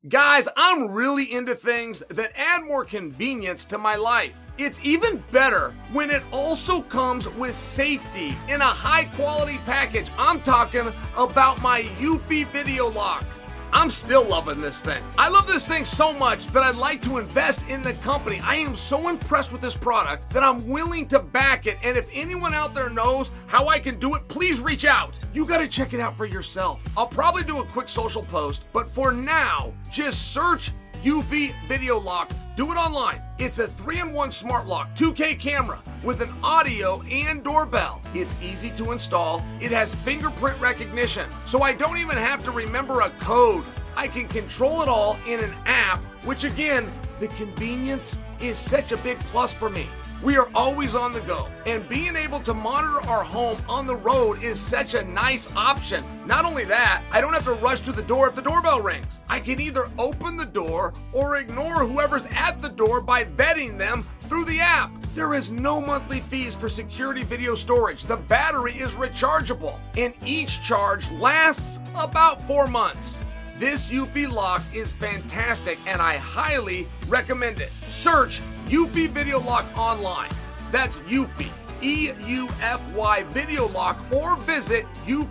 Guys, I'm really into things that add more convenience to my life. It's even better when it also comes with safety in a high quality package. I'm talking about my Eufy Video Lock. I'm still loving this thing. I love this thing so much that I'd like to invest in the company. I am so impressed with this product that I'm willing to back it. And if anyone out there knows how I can do it, please reach out. You got to check it out for yourself. I'll probably do a quick social post, but for now, just search Eufy Video Lock. Do it online. It's a 3-in-1 smart lock, 2K camera with an audio and doorbell. It's easy to install. It has fingerprint recognition, so I don't even have to remember a code. I can control it all in an app, which again, the convenience is such a big plus for me. We are always on the go, and being able to monitor our home on the road is such a nice option. Not only that, I don't have to rush to the door if the doorbell rings. I can either open the door or ignore whoever's at the door by vetting them through the app. There is no monthly fees for security video storage. The battery is rechargeable, and each charge lasts about 4 months. This Eufy lock is fantastic, and I highly recommend it. Search Eufy Video Lock online. That's Eufy, E-U-F-Y Video Lock, or visit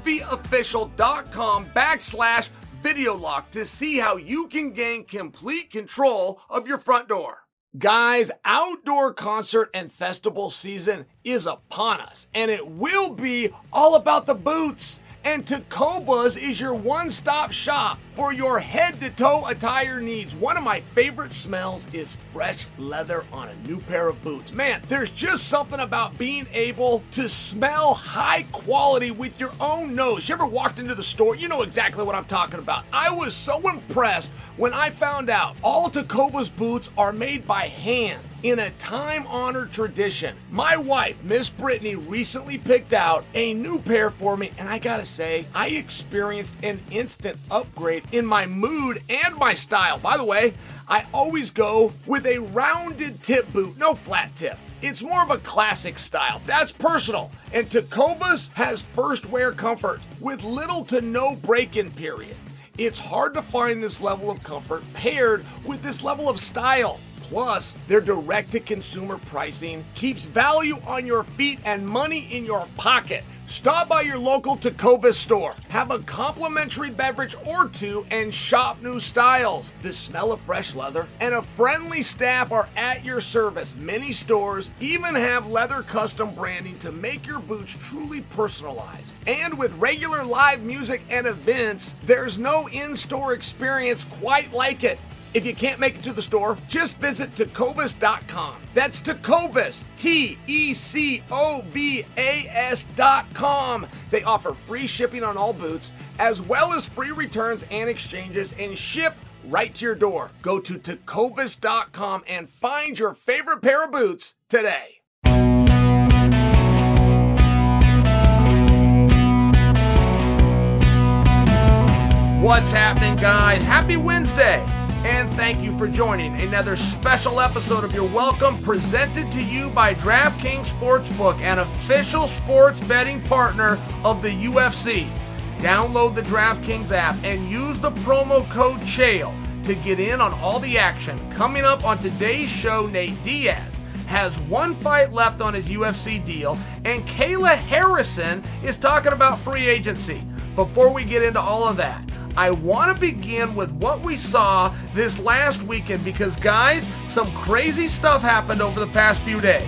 eufyofficial.com/video lock to see how you can gain complete control of your front door. Guys, outdoor concert and festival season is upon us, and it will be all about the boots. And Tecovas is your one-stop shop for your head-to-toe attire needs. One of my favorite smells is fresh leather on a new pair of boots. Man, there's just something about being able to smell high quality with your own nose. You ever walked into the store? You know exactly what I'm talking about. I was so impressed when I found out all Tecovas boots are made by hand in a time-honored tradition. My wife, Miss Brittany, recently picked out a new pair for me, and I gotta say, I experienced an instant upgrade in my mood and my style. By the way, I always go with a rounded tip boot, no flat tip. It's more of a classic style. That's personal. And Tecovas has first wear comfort with little to no break-in period. It's hard to find this level of comfort paired with this level of style. Plus, their direct-to-consumer pricing keeps value on your feet and money in your pocket. Stop by your local Tecovas store, have a complimentary beverage or two, and shop new styles. The smell of fresh leather and a friendly staff are at your service. Many stores even have leather custom branding to make your boots truly personalized. And with regular live music and events, there's no in-store experience quite like it. If you can't make it to the store, just visit Tecovas.com. That's Tecovas, Tecovas.com. They offer free shipping on all boots, as well as free returns and exchanges, and ship right to your door. Go to Tecovas.com and find your favorite pair of boots today. What's happening, guys? Happy Wednesday! And thank you for joining another special episode of Your Welcome, presented to you by DraftKings Sportsbook, an official sports betting partner of the UFC. Download the DraftKings app and use the promo code CHAEL to get in on all the action. Coming up on today's show, Nate Diaz has one fight left on his UFC deal, and Kayla Harrison is talking about free agency. Before we get into all of that, I want to begin with what we saw this last weekend because, guys, some crazy stuff happened over the past few days.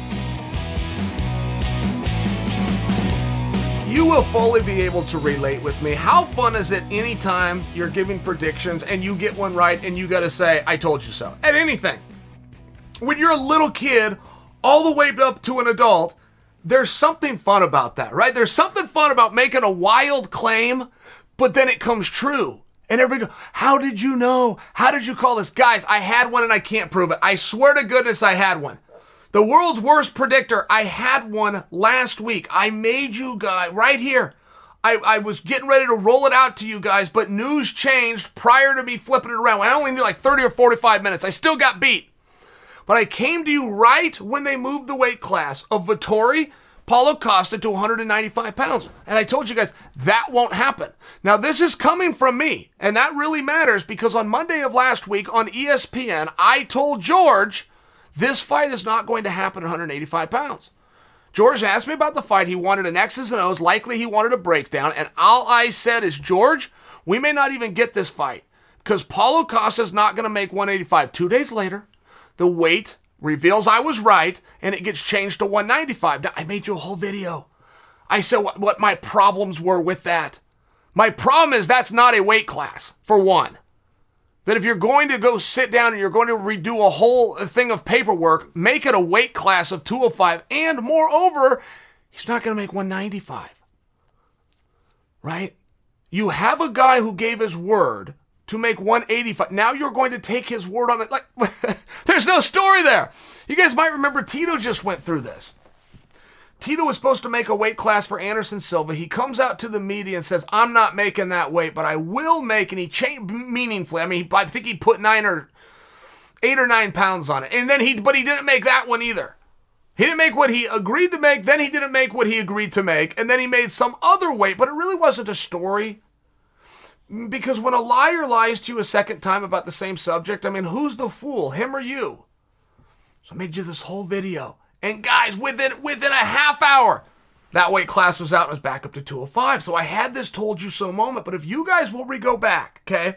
You will fully be able to relate with me. How fun is it anytime you're giving predictions and you get one right and you got to say, I told you so, at anything? When you're a little kid all the way up to an adult, there's something fun about that, right? There's something fun about making a wild claim, but then it comes true. And everybody goes, how did you know? How did you call this? Guys, I had one and I can't prove it. I swear to goodness I had one. The world's worst predictor, I had one last week. I made you guys right here. I was getting ready to roll it out to you guys, but news changed prior to me flipping it around. I only need like 30 or 45 minutes. I still got beat. But I came to you right when they moved the weight class of Vettori, Paulo Costa to 195 pounds. And I told you guys, that won't happen. Now, this is coming from me, and that really matters because on Monday of last week on ESPN, I told George this fight is not going to happen at 185 pounds. George asked me about the fight. He wanted an X's and O's. Likely he wanted a breakdown. And all I said is, George, we may not even get this fight because Paulo Costa is not going to make 185. 2 days later, the weight reveals I was right, and it gets changed to 195. Now, I made you a whole video. I said what my problems were with that. My problem is that's not a weight class, for one. That if you're going to go sit down and you're going to redo a whole thing of paperwork, make it a weight class of 205, and moreover, he's not going to make 195. Right? You have a guy who gave his word to make 185. Now you're going to take his word on it. Like, there's no story there. You guys might remember Tito just went through this. Tito was supposed to make a weight class for Anderson Silva. He comes out to the media and says, I'm not making that weight, but I will make, and he changed meaningfully. I mean, I think he put 8 or 9 pounds on it. And then but he didn't make that one either. He didn't make what he agreed to make, then he didn't make what he agreed to make, and then he made some other weight, but it really wasn't a story. Because when a liar lies to you a second time about the same subject, I mean, who's the fool, him or you? So I made you this whole video. And guys, within a half hour, that weight class was out and was back up to 205. So I had this told you so moment. But if you guys will go back, okay?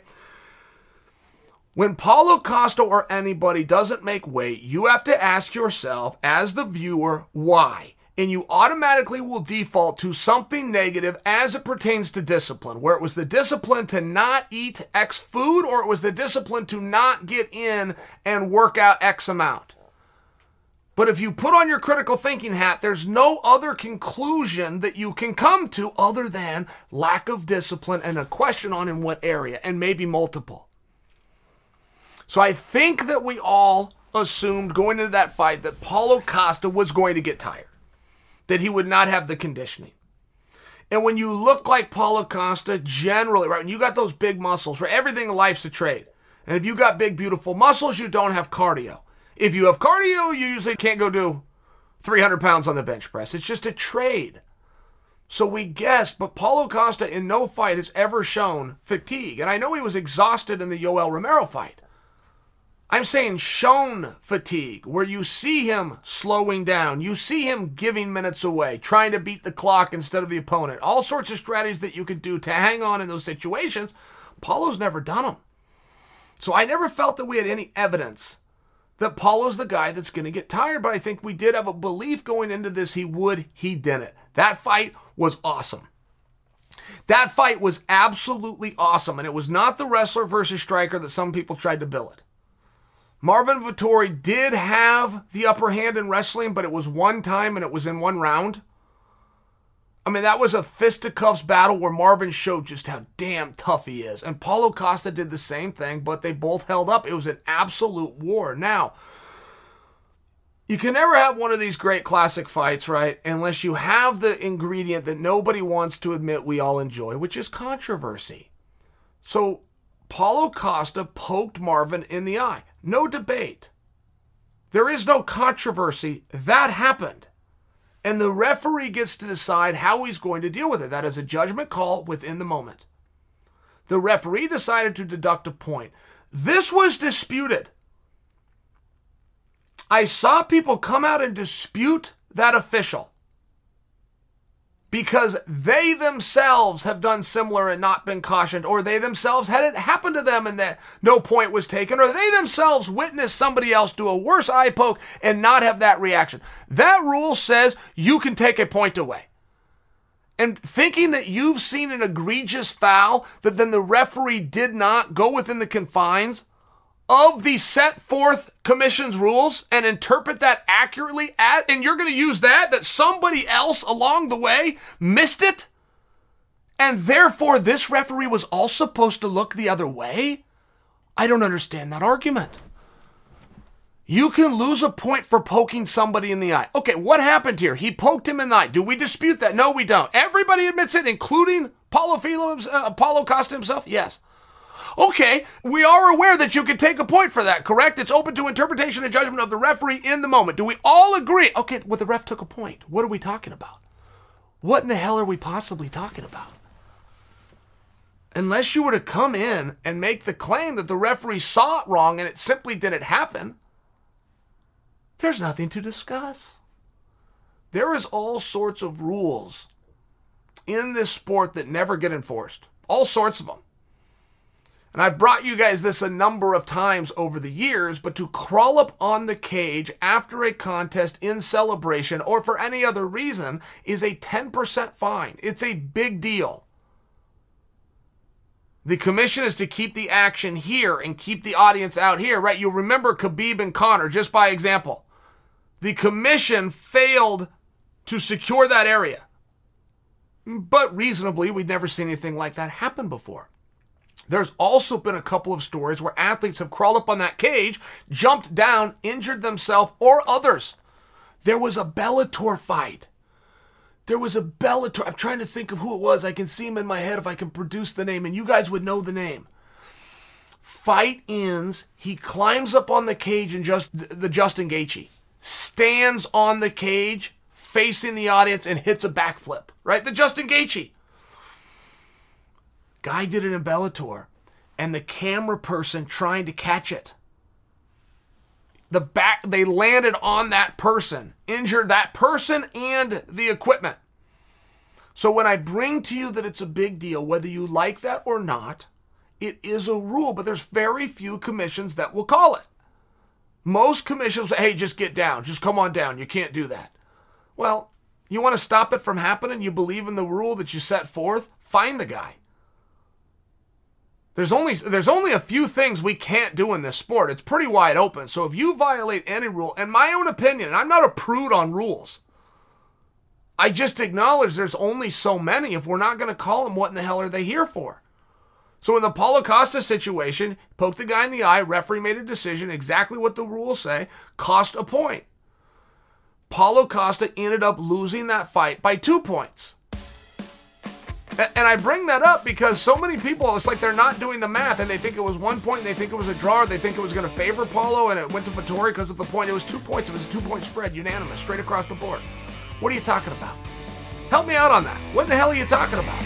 When Paulo Costa or anybody doesn't make weight, you have to ask yourself, as the viewer, why? And you automatically will default to something negative as it pertains to discipline, where it was the discipline to not eat X food, or it was the discipline to not get in and work out X amount. But if you put on your critical thinking hat, there's no other conclusion that you can come to other than lack of discipline and a question on in what area, and maybe multiple. So I think that we all assumed going into that fight that Paulo Costa was going to get tired, that he would not have the conditioning. And when you look like Paulo Costa, generally, right, when you got those big muscles, right, everything in life's a trade. And if you got big, beautiful muscles, you don't have cardio. If you have cardio, you usually can't go do 300 pounds on the bench press. It's just a trade. So we guessed, but Paulo Costa in no fight has ever shown fatigue. And I know he was exhausted in the Yoel Romero fight. I'm saying shown fatigue, where you see him slowing down. You see him giving minutes away, trying to beat the clock instead of the opponent. All sorts of strategies that you could do to hang on in those situations. Paulo's never done them. So I never felt that we had any evidence that Paulo's the guy that's going to get tired, but I think we did have a belief going into this he didn't. That fight was awesome. That fight was absolutely awesome, and it was not the wrestler versus striker that some people tried to bill it. Marvin Vettori did have the upper hand in wrestling, but it was one time and it was in one round. I mean, that was a fisticuffs battle where Marvin showed just how damn tough he is. And Paulo Costa did the same thing, but they both held up. It was an absolute war. Now, you can never have one of these great classic fights, right, unless you have the ingredient that nobody wants to admit we all enjoy, which is controversy. So, Paulo Costa poked Marvin in the eye. No debate. There is no controversy. That happened. And the referee gets to decide how he's going to deal with it. That is a judgment call within the moment. The referee decided to deduct a point. This was disputed. I saw people come out and dispute that official because they themselves have done similar and not been cautioned, or they themselves had it happen to them and that no point was taken, or they themselves witnessed somebody else do a worse eye poke and not have that reaction. That rule says you can take a point away. And thinking that you've seen an egregious foul that then the referee did not go within the confines of the set forth commission's rules and interpret that accurately, and you're going to use that somebody else along the way missed it, and therefore this referee was all supposed to look the other way? I don't understand that argument. You can lose a point for poking somebody in the eye. Okay, what happened here? He poked him in the eye. Do we dispute that? No, we don't. Everybody admits it, including Paulo Costa himself? Yes. Okay, we are aware that you can take a point for that, correct? It's open to interpretation and judgment of the referee in the moment. Do we all agree? Okay, well, the ref took a point. What are we talking about? What in the hell are we possibly talking about? Unless you were to come in and make the claim that the referee saw it wrong and it simply didn't happen, there's nothing to discuss. There is all sorts of rules in this sport that never get enforced. All sorts of them. And I've brought you guys this a number of times over the years, but to crawl up on the cage after a contest in celebration or for any other reason is a 10% fine. It's a big deal. The commission is to keep the action here and keep the audience out here, right? You'll remember Khabib and Conor, just by example. The commission failed to secure that area. But reasonably, we'd never seen anything like that happen before. There's also been a couple of stories where athletes have crawled up on that cage, jumped down, injured themselves or others. There was a Bellator fight. I'm trying to think of who it was. I can see him in my head if I can produce the name, and you guys would know the name. Fight ends. He climbs up on the cage and the Justin Gaethje stands on the cage facing the audience and hits a backflip. Right? The Justin Gaethje. Guy did it in Bellator, and the camera person trying to catch it. They landed on that person, injured that person and the equipment. So when I bring to you that it's a big deal, whether you like that or not, it is a rule, but there's very few commissions that will call it. Most commissions say, hey, just get down, just come on down, you can't do that. Well, you want to stop it from happening? You believe in the rule that you set forth? Find the guy. There's only a few things we can't do in this sport. It's pretty wide open. So if you violate any rule, in my own opinion, and I'm not a prude on rules, I just acknowledge there's only so many. If we're not going to call them, what in the hell are they here for? So in the Paulo Costa situation, poked the guy in the eye, referee made a decision, exactly what the rules say, cost a point. Paulo Costa ended up losing that fight by 2 points. And I bring that up because so many people, it's like they're not doing the math and they think it was 1 point, and they think it was a draw, or they think it was going to favor Paulo, and it went to Vettori because of the point. It was 2 points. It was a 2-point spread, unanimous, straight across the board. What are you talking about? Help me out on that. What the hell are you talking about?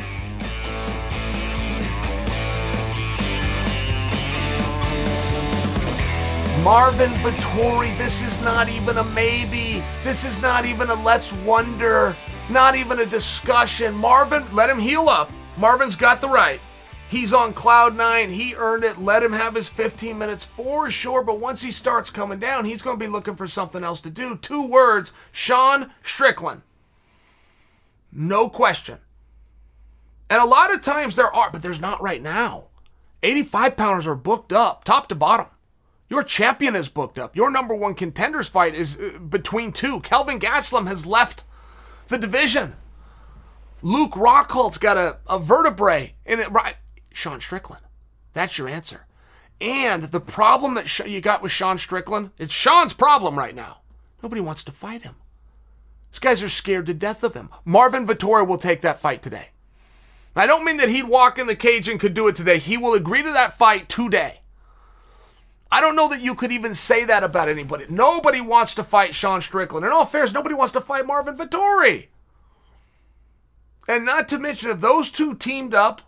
Marvin Vettori, this is not even a maybe. This is not even a let's wonder. Not even a discussion. Marvin, let him heal up. Marvin's got the right. He's on cloud 9. He earned it. Let him have his 15 minutes for sure. But once he starts coming down, he's going to be looking for something else to do. 2 words, Sean Strickland. No question. And a lot of times there are, but there's not right now. 85-pounders are booked up, top to bottom. Your champion is booked up. Your number 1 contenders fight is between 2. Kelvin Gastelum has left the division. Luke Rockholt's got a vertebrae in it. Right. Sean Strickland. That's your answer. And the problem that you got with Sean Strickland, it's Sean's problem right now. Nobody wants to fight him. These guys are scared to death of him. Marvin Vettori will take that fight today. I don't mean that he'd walk in the cage and could do it today. He will agree to that fight today. I don't know that you could even say that about anybody. Nobody wants to fight Sean Strickland. In all fairness, nobody wants to fight Marvin Vettori. And not to mention, if those two teamed up,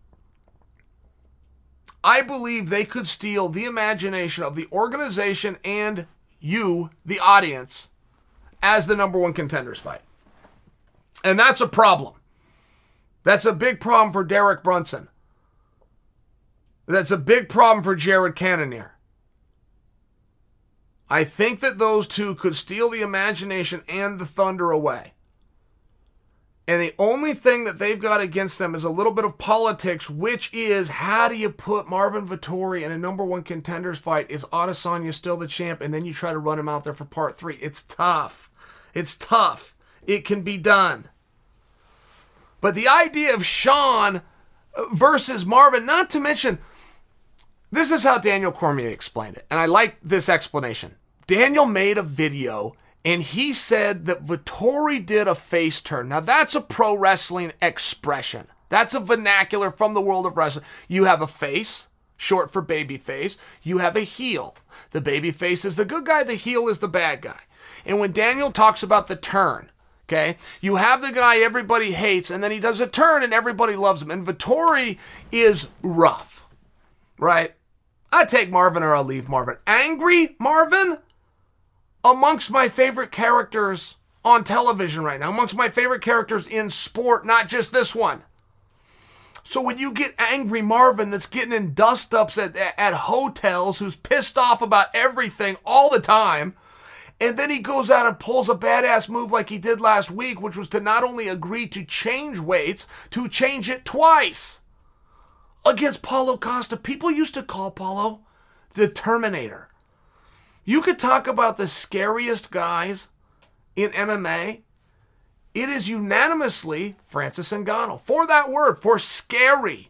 I believe they could steal the imagination of the organization and you, the audience, as the number 1 contenders fight. And that's a problem. That's a big problem for Derek Brunson. That's a big problem for Jared Cannonier. I think that those two could steal the imagination and the thunder away. And the only thing that they've got against them is a little bit of politics, which is, how do you put Marvin Vettori in a number 1 contenders fight? Is Adesanya still the champ? And then you try to run him out there for part 3. It's tough. It's tough. It can be done. But the idea of Sean versus Marvin, not to mention, this is how Daniel Cormier explained it. And I like this explanation. Daniel made a video and he said that Vettori did a face turn. Now that's a pro wrestling expression. That's a vernacular from the world of wrestling. You have a face, short for babyface. You have a heel. The babyface is the good guy, the heel is the bad guy. And when Daniel talks about the turn, okay, you have the guy everybody hates, and then he does a turn and everybody loves him. And Vettori is rough, right? I take Marvin or I'll leave Marvin. Angry Marvin? Amongst my favorite characters on television right now, amongst my favorite characters in sport, not just this one. So when you get Angry Marvin that's getting in dust-ups at hotels, who's pissed off about everything all the time, and then he goes out and pulls a badass move like he did last week, which was to not only agree to change weights, to change it twice against Paulo Costa. People used to call Paulo the Terminator. You could talk about the scariest guys in MMA. It is unanimously Francis Ngannou. For that word, for scary.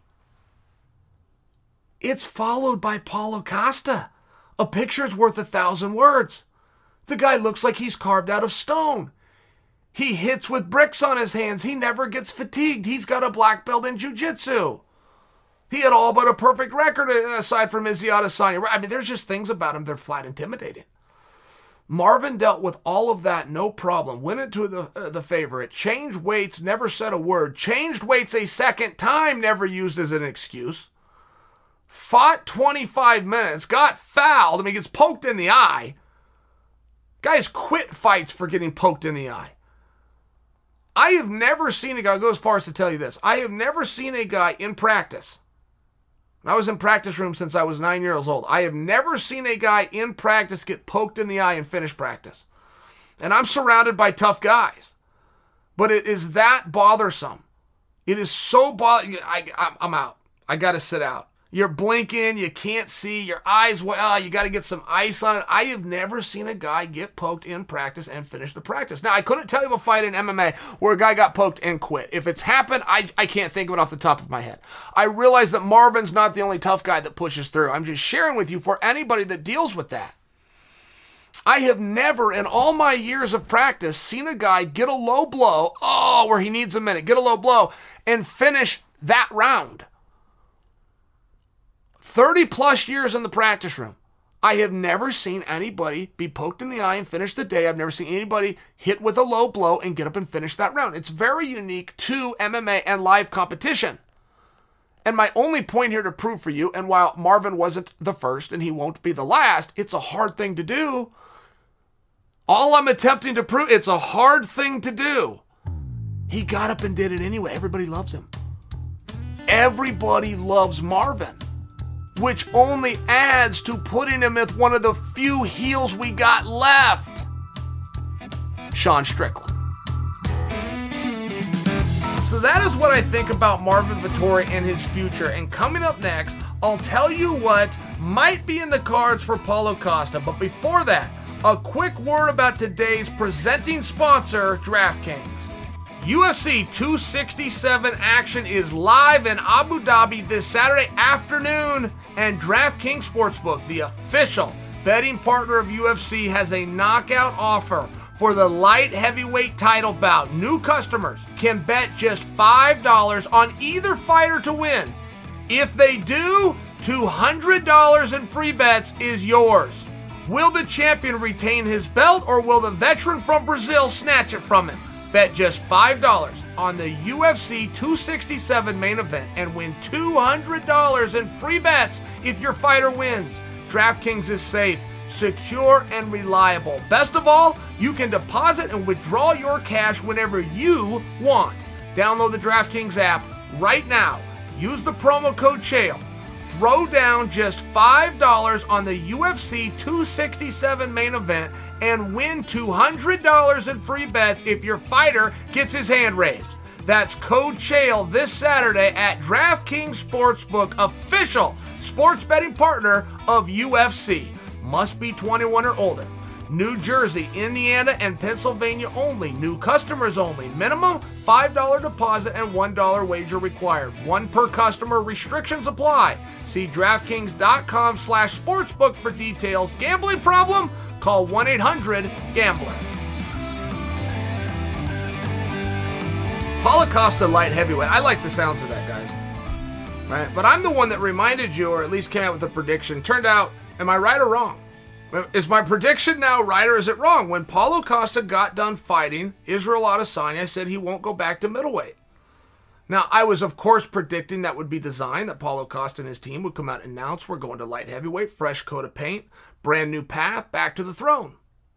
It's followed by Paulo Costa. A picture's worth 1,000 words. The guy looks like he's carved out of stone. He hits with bricks on his hands. He never gets fatigued. He's got a black belt in jiu-jitsu. He had all but a perfect record aside from Izzy Adesanya. I mean, there's just things about him that are flat intimidating. Marvin dealt with all of that, no problem. Went into the favorite. Changed weights, never said a word. Changed weights a second time, never used as an excuse. Fought 25 minutes, got fouled. I mean, gets poked in the eye. Guys quit fights for getting poked in the eye. I have never seen a guy, I'll go as far as to tell you this. I have never seen a guy in practice. I was in practice room since I was 9 years old. I have never seen a guy in practice get poked in the eye and finish practice. And I'm surrounded by tough guys. But it is that bothersome. It is so bothersome. I'm out. I got to sit out. You're blinking. You can't see. Your eyes, you got to get some ice on it. I have never seen a guy get poked in practice and finish the practice. Now, I couldn't tell you of a fight in MMA where a guy got poked and quit. If it's happened, I can't think of it off the top of my head. I realize that Marvin's not the only tough guy that pushes through. I'm just sharing with you for anybody that deals with that. I have never, in all my years of practice, seen a guy get a low blow, where he needs a minute, get a low blow, and finish that round. 30 plus years in the practice room. I have never seen anybody be poked in the eye and finish the day. I've never seen anybody hit with a low blow and get up and finish that round. It's very unique to MMA and live competition. And my only point here to prove for you, and while Marvin wasn't the first and he won't be the last, it's a hard thing to do. All I'm attempting to prove, it's a hard thing to do. He got up and did it anyway. Everybody loves him. Everybody loves Marvin, which only adds to putting him with one of the few heels we got left. Sean Strickland. So that is what I think about Marvin Vettori and his future. And coming up next, I'll tell you what might be in the cards for Paulo Costa. But before that, a quick word about today's presenting sponsor, DraftKings. UFC 267 action is live in Abu Dhabi this Saturday afternoon, and DraftKings Sportsbook, the official betting partner of UFC, has a knockout offer for the light heavyweight title bout. New customers can bet just $5 on either fighter to win. If they do, $200 in free bets is yours. Will the champion retain his belt, or will the veteran from Brazil snatch it from him? Bet just $5 on the UFC 267 main event and win $200 in free bets if your fighter wins. DraftKings is safe, secure, and reliable. Best of all, you can deposit and withdraw your cash whenever you want. Download the DraftKings app right now. Use the promo code Chael. Throw down just $5 on the UFC 267 main event and win $200 in free bets if your fighter gets his hand raised. That's code Chael this Saturday at DraftKings Sportsbook, official sports betting partner of UFC. Must be 21 or older. New Jersey, Indiana, and Pennsylvania only. New customers only. Minimum $5 deposit and $1 wager required. One per customer. Restrictions apply. See DraftKings.com/sportsbook for details. Gambling problem? Call 1-800-GAMBLER. Paulo Costa light heavyweight. I like the sounds of that, guys. right? But I'm the one that reminded you, or at least came out with a prediction. Turned out, am I right or wrong? Is my prediction now right or is it wrong? When Paulo Costa got done fighting Israel Adesanya, I said he won't go back to middleweight. Now, I was, of course, predicting that would be designed, that Paulo Costa and his team would come out and announce we're going to light heavyweight, fresh coat of paint, brand new path, back to the throne.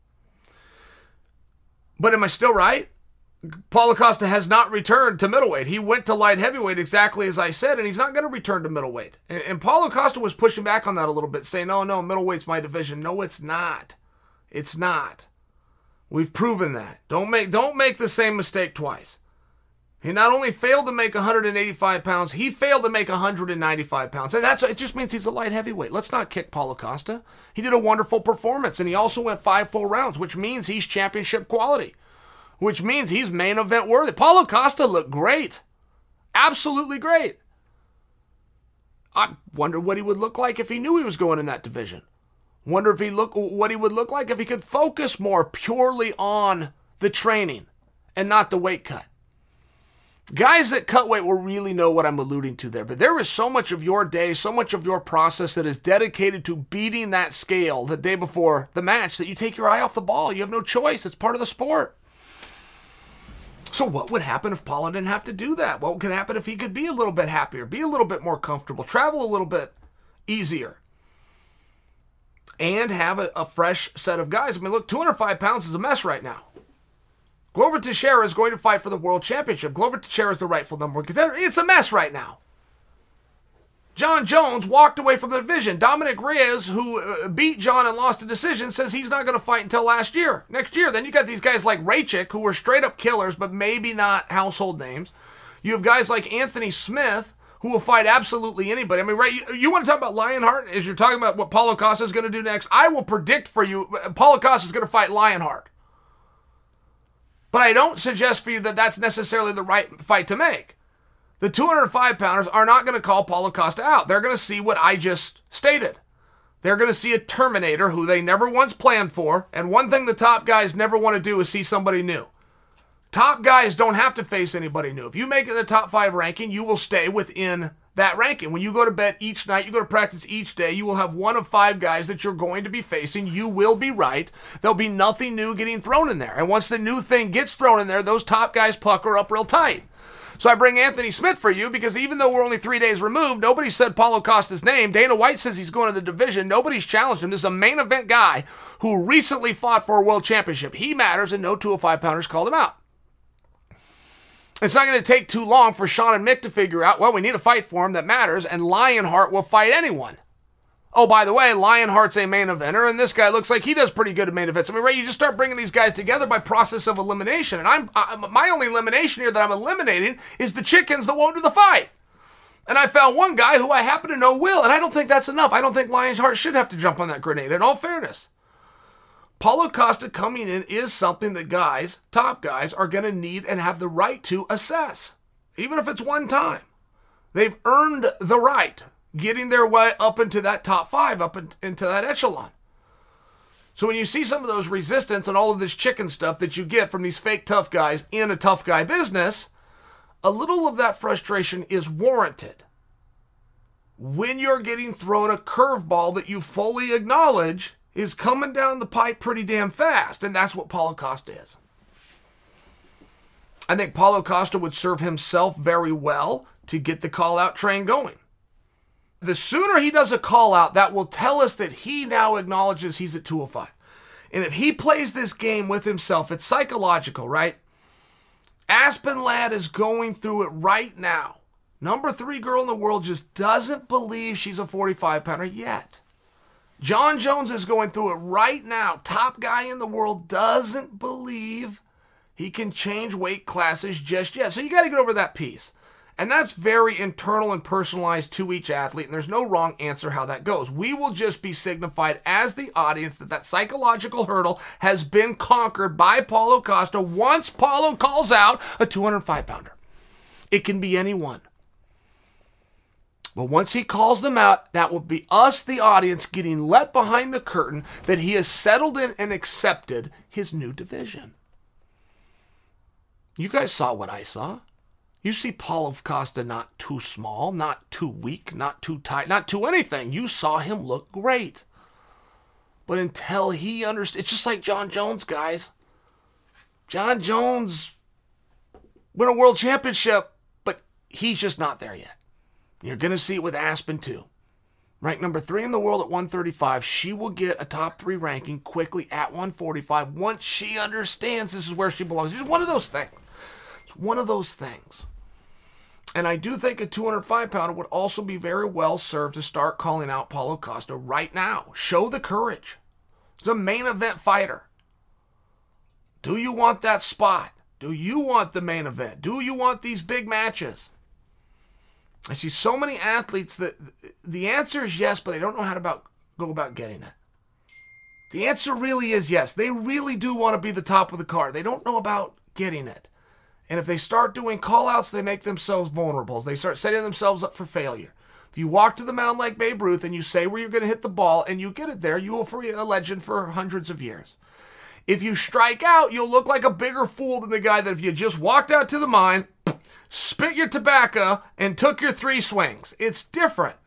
But am I still right? Paulo Costa has not returned to middleweight. He went to light heavyweight exactly as I said, and he's not going to return to middleweight. And Paulo Costa was pushing back on that a little bit, saying, no, middleweight's my division. No, it's not. It's not. We've proven that. Don't make the same mistake twice. He not only failed to make 185 pounds, he failed to make 195 pounds. And it just means he's a light heavyweight. Let's not kick Paulo Costa. He did a wonderful performance, and he also went 5 full rounds, which means he's championship quality, which means he's main event worthy. Paulo Costa looked great. Absolutely great. I wonder what he would look like if he knew he was going in that division. Wonder what he would look like if he could focus more purely on the training and not the weight cut. Guys that cut weight will really know what I'm alluding to there. But there is so much of your day, so much of your process that is dedicated to beating that scale the day before the match that you take your eye off the ball. You have no choice. It's part of the sport. So what would happen if Paulo didn't have to do that? What could happen if he could be a little bit happier, be a little bit more comfortable, travel a little bit easier, and have a fresh set of guys? I mean, look, 205 pounds is a mess right now. Glover Teixeira is going to fight for the world championship. Glover Teixeira is the rightful number 1 contender. It's a mess right now. John Jones walked away from the division. Dominic Reyes, who beat John and lost a decision, says he's not going to fight until next year. Then you got these guys like Raychik, who were straight up killers, but maybe not household names. You have guys like Anthony Smith, who will fight absolutely anybody. I mean, right? You want to talk about Lionheart as you're talking about what Paulo Costa is going to do next? I will predict for you, Paulo Costa is going to fight Lionheart. But I don't suggest for you that that's necessarily the right fight to make. The 205-pounders are not going to call Paulo Costa out. They're going to see what I just stated. They're going to see a Terminator who they never once planned for. And one thing the top guys never want to do is see somebody new. Top guys don't have to face anybody new. If you make it the top 5 ranking, you will stay within that ranking. When you go to bed each night, you go to practice each day, you will have one of 5 guys that you're going to be facing. You will be right. There'll be nothing new getting thrown in there. And once the new thing gets thrown in there, those top guys pucker up real tight. So I bring Anthony Smith for you because even though we're only 3 days removed, nobody said Paulo Costa's name. Dana White says he's going to the division. Nobody's challenged him. This is a main event guy who recently fought for a world championship. He matters, and no 205-pounders called him out. It's not going to take too long for Sean and Mick to figure out, well, we need a fight for him that matters, and Lionheart will fight anyone. Oh, by the way, Lionheart's a main eventer, and this guy looks like he does pretty good at main events. I mean, right, you just start bringing these guys together by process of elimination, and my only elimination here that I'm eliminating is the chickens that won't do the fight. And I found one guy who I happen to know will, and I don't think that's enough. I don't think Lionheart should have to jump on that grenade, in all fairness. Paulo Costa coming in is something that guys, top guys, are going to need and have the right to assess, even if it's one time. They've earned the right, getting their way up into that top 5, into that echelon. So when you see some of those resistance and all of this chicken stuff that you get from these fake tough guys in a tough guy business, a little of that frustration is warranted. When you're getting thrown a curveball that you fully acknowledge is coming down the pipe pretty damn fast, and that's what Paulo Costa is. I think Paulo Costa would serve himself very well to get the call-out train going. The sooner he does a call-out, that will tell us that he now acknowledges he's at 205. And if he plays this game with himself, it's psychological, right? Aspen Ladd is going through it right now. Number 3 girl in the world just doesn't believe she's a 45-pounder yet. John Jones is going through it right now. Top guy in the world doesn't believe he can change weight classes just yet. So you got to get over that piece. And that's very internal and personalized to each athlete, and there's no wrong answer how that goes. We will just be signified as the audience that psychological hurdle has been conquered by Paulo Costa once Paulo calls out a 205-pounder. It can be anyone. But once he calls them out, that will be us, the audience, getting let behind the curtain that he has settled in and accepted his new division. You guys saw what I saw. You see Paulo Costa not too small, not too weak, not too tight, not too anything. You saw him look great. But until he understands, it's just like John Jones, guys. John Jones won a world championship, but he's just not there yet. You're going to see it with Aspen too. Ranked number 3 in the world at 135. She will get a top 3 ranking quickly at 145 once she understands this is where she belongs. It's one of those things. It's one of those things. And I do think a 205-pounder would also be very well served to start calling out Paulo Costa right now. Show the courage. He's a main event fighter. Do you want that spot? Do you want the main event? Do you want these big matches? I see so many athletes that the answer is yes, but they don't know how to go about getting it. The answer really is yes. They really do want to be the top of the card. They don't know about getting it. And if they start doing call-outs, they make themselves vulnerable. They start setting themselves up for failure. If you walk to the mound like Babe Ruth and you say where you're going to hit the ball and you get it there, you will be a legend for hundreds of years. If you strike out, you'll look like a bigger fool than the guy that if you just walked out to the mine, spit your tobacco, and took your 3 swings. It's different.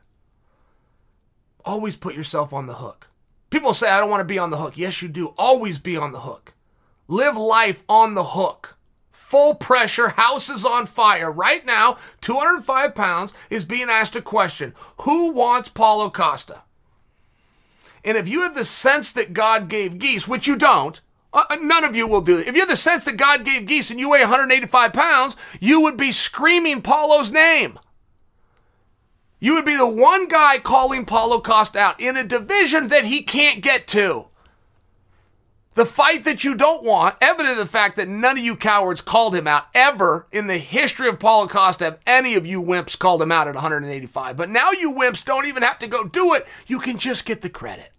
Always put yourself on the hook. People say, I don't want to be on the hook. Yes, you do. Always be on the hook. Live life on the hook. Full pressure, house is on fire. Right now, 205 pounds is being asked a question. Who wants Paulo Costa? And if you have the sense that God gave geese, which you don't, none of you will do it. If you have the sense that God gave geese and you weigh 185 pounds, you would be screaming Paulo's name. You would be the one guy calling Paulo Costa out in a division that he can't get to. The fight that you don't want, evident of the fact that none of you cowards called him out ever in the history of Paulo Costa have any of you wimps called him out at 185. But now you wimps don't even have to go do it. You can just get the credit.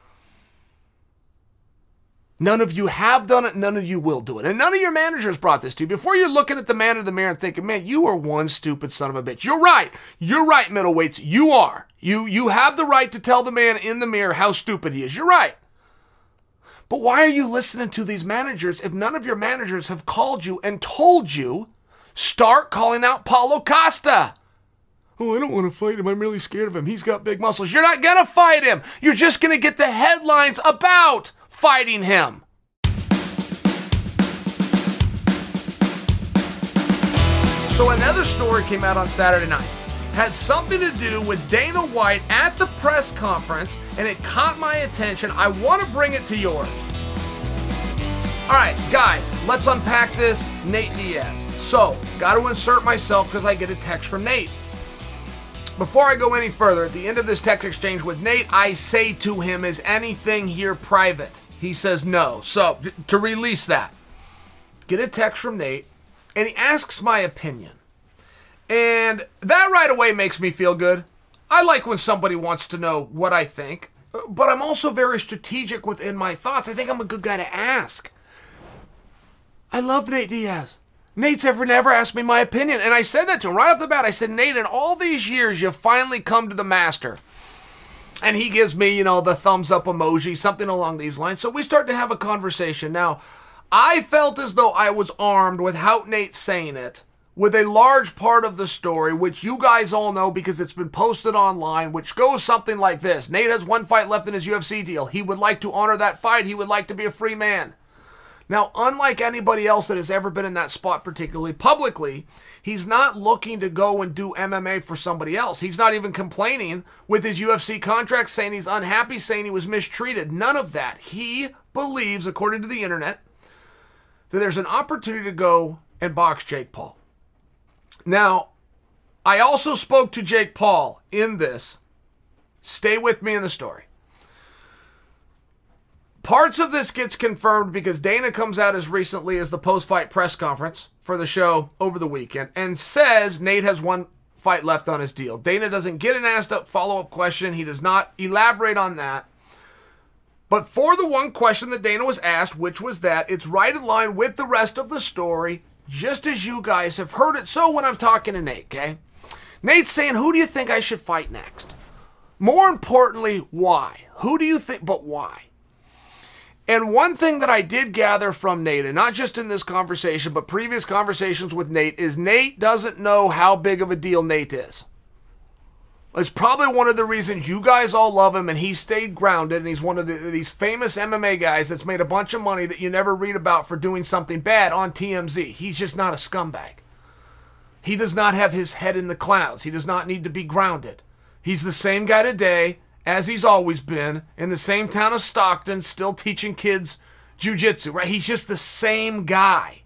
None of you have done it. None of you will do it. And none of your managers brought this to you. Before you're looking at the man in the mirror and thinking, man, you are one stupid son of a bitch. You're right. You're right, middleweights. You are. You have the right to tell the man in the mirror how stupid he is. You're right. But why are you listening to these managers if none of your managers have called you and told you, start calling out Paulo Costa? Oh, I don't want to fight him. I'm really scared of him. He's got big muscles. You're not going to fight him. You're just going to get the headlines about fighting him. So another story came out on Saturday night. Had something to do with Dana White at the press conference, and it caught my attention. I want to bring it to yours. All right, guys, let's unpack this. Nate Diaz. So, got to insert myself because I get a text from Nate. Before I go any further, at the end of this text exchange with Nate, I say to him, is anything here private? He says no. So, to release that, get a text from Nate, and he asks my opinion. And that right away makes me feel good. I like when somebody wants to know what I think, but I'm also very strategic within my thoughts. I think I'm a good guy to ask. I love Nate Diaz. Nate's never asked me my opinion, and I said that to him right off the bat. I said, Nate, in all these years, you've finally come to the master. And he gives me, the thumbs up emoji, something along these lines. So we start to have a conversation. Now, I felt as though I was armed without Nate saying it, with a large part of the story, which you guys all know because it's been posted online, which goes something like this. Nate has 1 fight left in his UFC deal. He would like to honor that fight. He would like to be a free man. Now, unlike anybody else that has ever been in that spot, particularly publicly, he's not looking to go and do MMA for somebody else. He's not even complaining with his UFC contract, saying he's unhappy, saying he was mistreated. None of that. He believes, according to the internet, that there's an opportunity to go and box Jake Paul. Now, I also spoke to Jake Paul in this. Stay with me in the story. Parts of this gets confirmed because Dana comes out as recently as the post-fight press conference for the show over the weekend and says Nate has 1 fight left on his deal. Dana doesn't get an asked-up follow-up question. He does not elaborate on that. But for the one question that Dana was asked, which was that, it's right in line with the rest of the story, just as you guys have heard it. So when I'm talking to Nate, okay? Nate's saying, who do you think I should fight next? More importantly, why? Who do you think, but why? And one thing that I did gather from Nate, and not just in this conversation, but previous conversations with Nate, is Nate doesn't know how big of a deal Nate is. It's probably one of the reasons you guys all love him, and he stayed grounded, and he's one of these famous MMA guys that's made a bunch of money that you never read about for doing something bad on TMZ. He's just not a scumbag. He does not have his head in the clouds. He does not need to be grounded. He's the same guy today as he's always been, in the same town of Stockton, still teaching kids jiu-jitsu, right? He's just the same guy.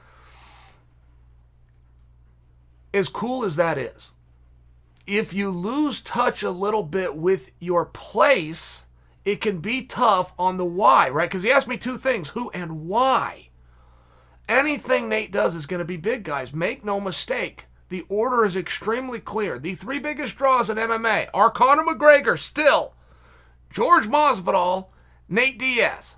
As cool as that is, if you lose touch a little bit with your place, it can be tough on the why, right? Because he asked me two things, who and why. Anything Nate does is going to be big, guys. Make no mistake. The order is extremely clear. The three biggest draws in MMA are Conor McGregor, still, George Masvidal, Nate Diaz.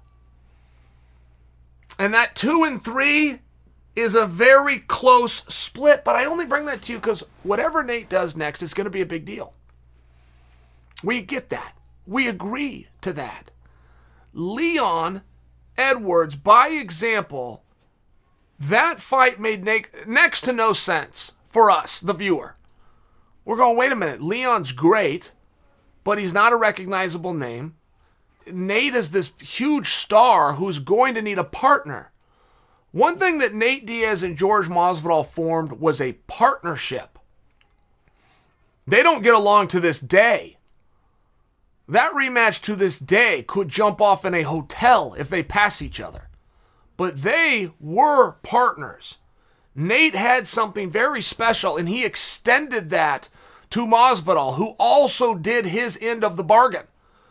And that 2 and 3 is a very close split, but I only bring that to you because whatever Nate does next is going to be a big deal. We get that. We agree to that. Leon Edwards, by example, that fight made next to no sense for us, the viewer. We're going, wait a minute, Leon's great, but he's not a recognizable name. Nate is this huge star who's going to need a partner. One thing that Nate Diaz and George Masvidal formed was a partnership. They don't get along to this day. That rematch to this day could jump off in a hotel if they pass each other. But they were partners. Nate had something very special, and he extended that to Masvidal, who also did his end of the bargain.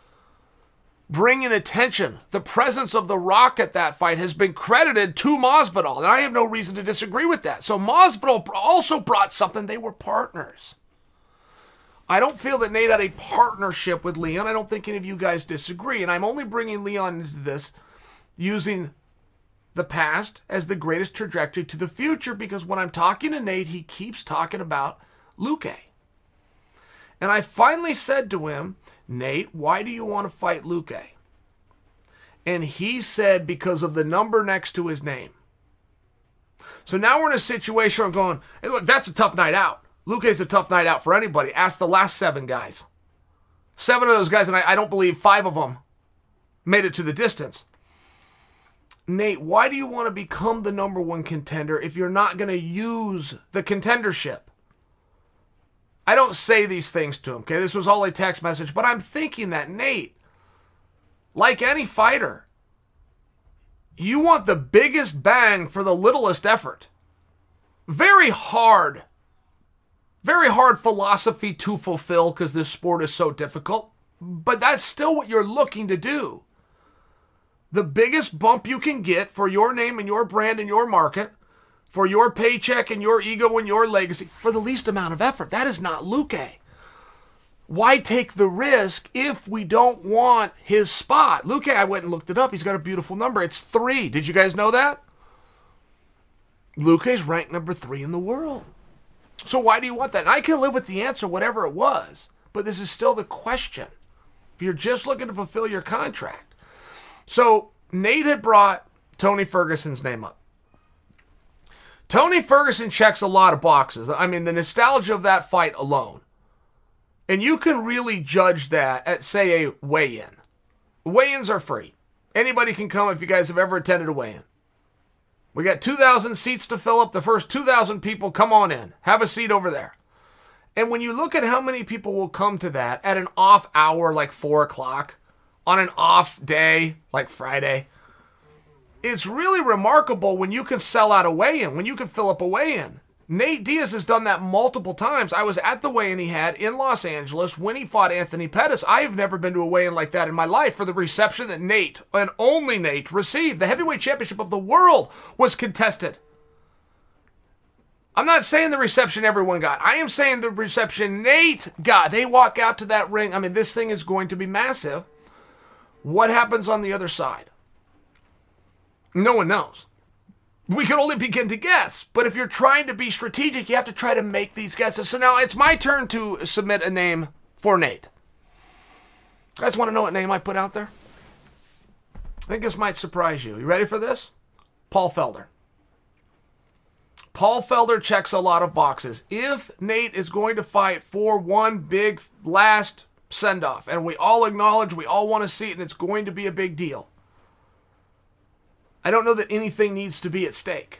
Bringing attention, the presence of The Rock at that fight has been credited to Masvidal, and I have no reason to disagree with that. So Masvidal also brought something. They were partners. I don't feel that Nate had a partnership with Leon. I don't think any of you guys disagree, and I'm only bringing Leon into this using the past as the greatest trajectory to the future, because when I'm talking to Nate, he keeps talking about Luque. And I finally said to him, Nate, why do you want to fight Luque? And he said, because of the number next to his name. So now we're in a situation where I'm going, hey, look, that's a tough night out. Luque's a tough night out for anybody. Ask the last 7 guys. 7 of those guys, and I don't believe 5 of them made it to the distance. Nate, why do you want to become the number 1 contender if you're not going to use the contendership? I don't say these things to him, okay? This was all a text message, but I'm thinking that, Nate, like any fighter, you want the biggest bang for the littlest effort. Very hard philosophy to fulfill because this sport is so difficult, but that's still what you're looking to do. The biggest bump you can get for your name and your brand and your market, for your paycheck and your ego and your legacy, for the least amount of effort. That is not Luque. Why take the risk if we don't want his spot? Luque, I went and looked it up. He's got a beautiful number. It's 3. Did you guys know that? Luque's ranked number 3 in the world. So why do you want that? And I can live with the answer, whatever it was, but this is still the question. If you're just looking to fulfill your contract. So Nate had brought Tony Ferguson's name up. Tony Ferguson checks a lot of boxes. I mean, the nostalgia of that fight alone. And you can really judge that at, say, a weigh-in. Weigh-ins are free. Anybody can come if you guys have ever attended a weigh-in. We got 2,000 seats to fill up. The first 2,000 people, come on in. Have a seat over there. And when you look at how many people will come to that at an off hour like 4 o'clock, on an off day like Friday, it's really remarkable when you can sell out a weigh-in, when you can fill up a weigh-in. Nate Diaz has done that multiple times. I was at the weigh-in he had in Los Angeles when he fought Anthony Pettis. I have never been to a weigh-in like that in my life for the reception that Nate, and only Nate, received. The heavyweight championship of the world was contested. I'm not saying the reception everyone got. I am saying the reception Nate got. They walk out to that ring. I mean, this thing is going to be massive. What happens on the other side? No one knows. We can only begin to guess. But if you're trying to be strategic, you have to try to make these guesses. So now it's my turn to submit a name for Nate. You guys want to know what name I put out there? think this might surprise you. You ready for this? Paul Felder. Paul Felder checks a lot of boxes. If Nate is going to fight for one big last send-off, and we all acknowledge, we all want to see it, and it's going to be a big deal, I don't know that anything needs to be at stake.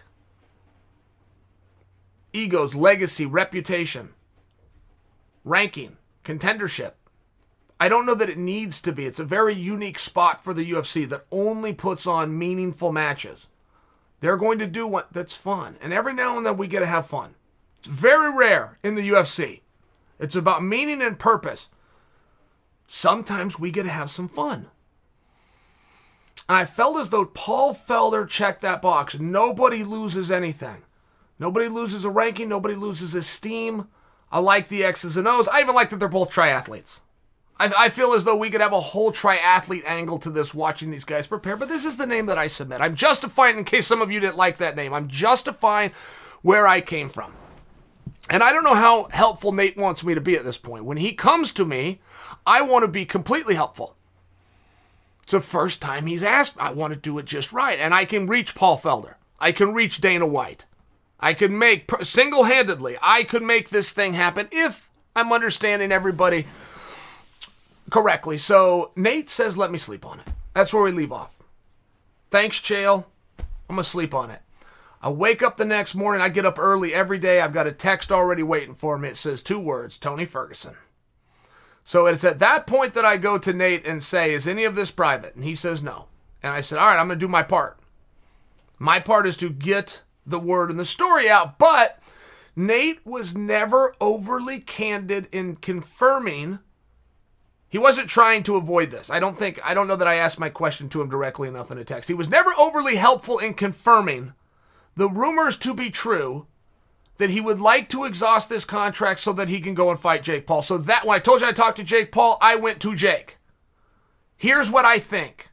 Egos, legacy, reputation, ranking, contendership. I don't know that it needs to be. It's a very unique spot for the UFC that only puts on meaningful matches. They're going to do what that's fun. And every now and then we get to have fun. It's very rare in the UFC. It's about meaning and purpose. Sometimes we get to have some fun. And I felt as though Paul Felder checked that box. Nobody loses anything. Nobody loses a ranking. Nobody loses esteem. I like the X's and O's. I even like that they're both triathletes. I feel as though we could have a whole triathlete angle to this watching these guys prepare, but this is the name that I submit. I'm justifying, in case some of you didn't like that name, I'm justifying where I came from. And I don't know how helpful Nate wants me to be at this point. When he comes to me, I want to be completely helpful. It's the first time he's asked. I want to do it just right. And I can reach Paul Felder. I can reach Dana White. I can make, single-handedly, I could make this thing happen if I'm understanding everybody correctly. So Nate says, let me sleep on it. That's where we leave off. Thanks, Chael. I'm going to sleep on it. I wake up the next morning. I get up early every day. I've got a text already waiting for me. It says 2 words, Tony Ferguson. So it's at that point that I go to Nate and say, is any of this private? And he says no. And I said, all right, I'm going to do my part. My part is to get the word and the story out. But Nate was never overly candid in confirming. He wasn't trying to avoid this. I don't know that I asked my question to him directly enough in a text. He was never overly helpful in confirming the rumors to be true that he would like to exhaust this contract so that he can go and fight Jake Paul. So that, when I told you I talked to Jake Paul, I went to Jake. Here's what I think.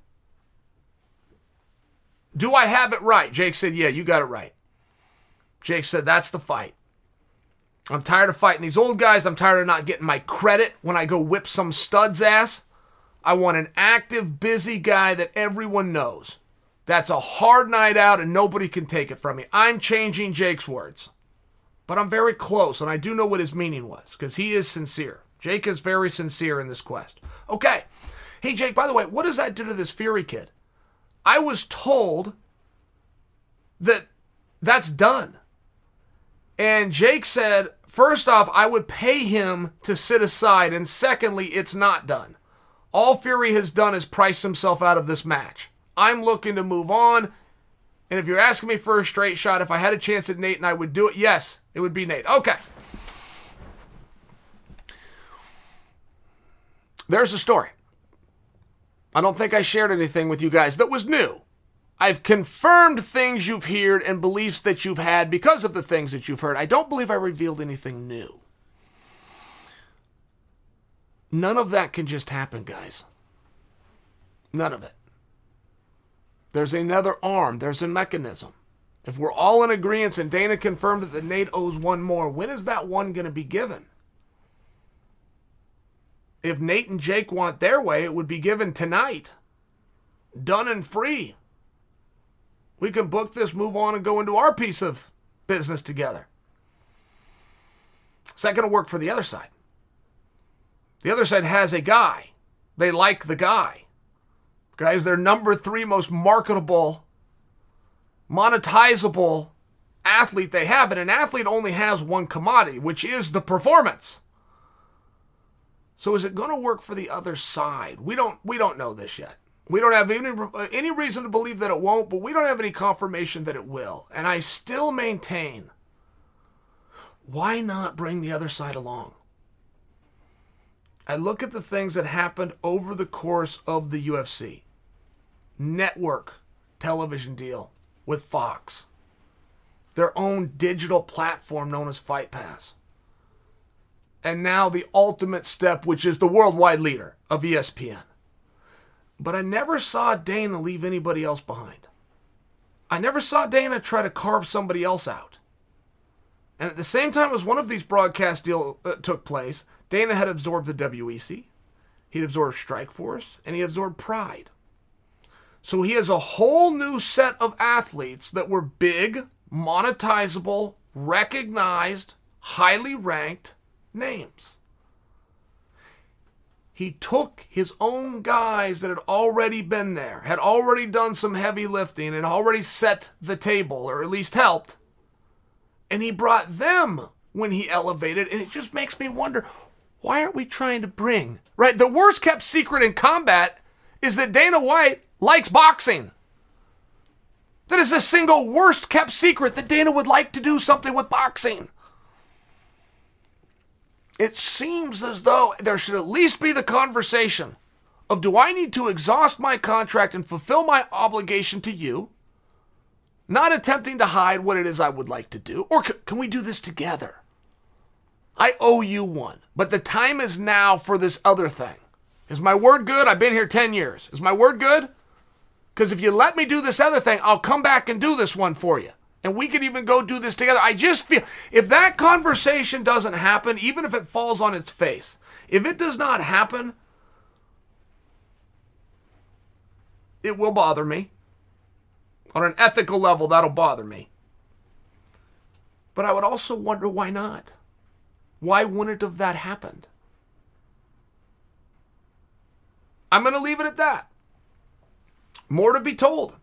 Do I have it right? Jake said, yeah, you got it right. Jake said, that's the fight. I'm tired of fighting these old guys. I'm tired of not getting my credit when I go whip some stud's ass. I want an active, busy guy that everyone knows. That's a hard night out and nobody can take it from me. I'm changing Jake's words. But I'm very close, and I do know what his meaning was, because he is sincere. Jake is very sincere in this quest. Okay. Hey, Jake, by the way, what does that do to this Fury kid? I was told that that's done. And Jake said, first off, I would pay him to sit aside, and secondly, it's not done. All Fury has done is price himself out of this match. I'm looking to move on, and if you're asking me for a straight shot, if I had a chance at Nate and I would do it, yes, it would be Nate. Okay. There's the story. I don't think I shared anything with you guys that was new. I've confirmed things you've heard and beliefs that you've had because of the things that you've heard. I don't believe I revealed anything new. None of that can just happen, guys. None of it. There's another arm. There's a mechanism. If we're all in agreement and Dana confirmed that Nate owes one more, when is that one going to be given? If Nate and Jake want their way, it would be given tonight. Done and free. We can book this, move on, and go into our piece of business together. It's not going to work for the other side. The other side has a guy. They like the guy. Guys, their number 3 most marketable, monetizable athlete they have. And an athlete only has one commodity, which is the performance. So is it going to work for the other side? We don't know this yet. We don't have any reason to believe that it won't, but we don't have any confirmation that it will. And I still maintain, why not bring the other side along? I look at the things that happened over the course of the UFC. Network television deal with Fox. Their own digital platform known as Fight Pass. And now the ultimate step, which is the worldwide leader of ESPN. But I never saw Dana leave anybody else behind. I never saw Dana try to carve somebody else out. And at the same time as one of these broadcast deals took place, Dana had absorbed the WEC, he'd absorbed Strikeforce, and he absorbed Pride. So he has a whole new set of athletes that were big, monetizable, recognized, highly ranked names. He took his own guys that had already been there, had already done some heavy lifting and already set the table, or at least helped, and he brought them when he elevated, and it just makes me wonder, why aren't we trying to bring, right? The worst kept secret in combat is that Dana White likes boxing. That is the single worst kept secret, that Dana would like to do something with boxing. It seems as though there should at least be the conversation of, do I need to exhaust my contract and fulfill my obligation to you, not attempting to hide what it is I would like to do, or can we do this together? I owe you one, but the time is now for this other thing. Is my word good? I've been here 10 years. Is my word good? Because if you let me do this other thing, I'll come back and do this one for you. And we could even go do this together. I just feel, if that conversation doesn't happen, even if it falls on its face, if it does not happen, it will bother me. On an ethical level, that'll bother me. But I would also wonder, why not? Why wouldn't have that happened? I'm going to leave it at that. More to be told.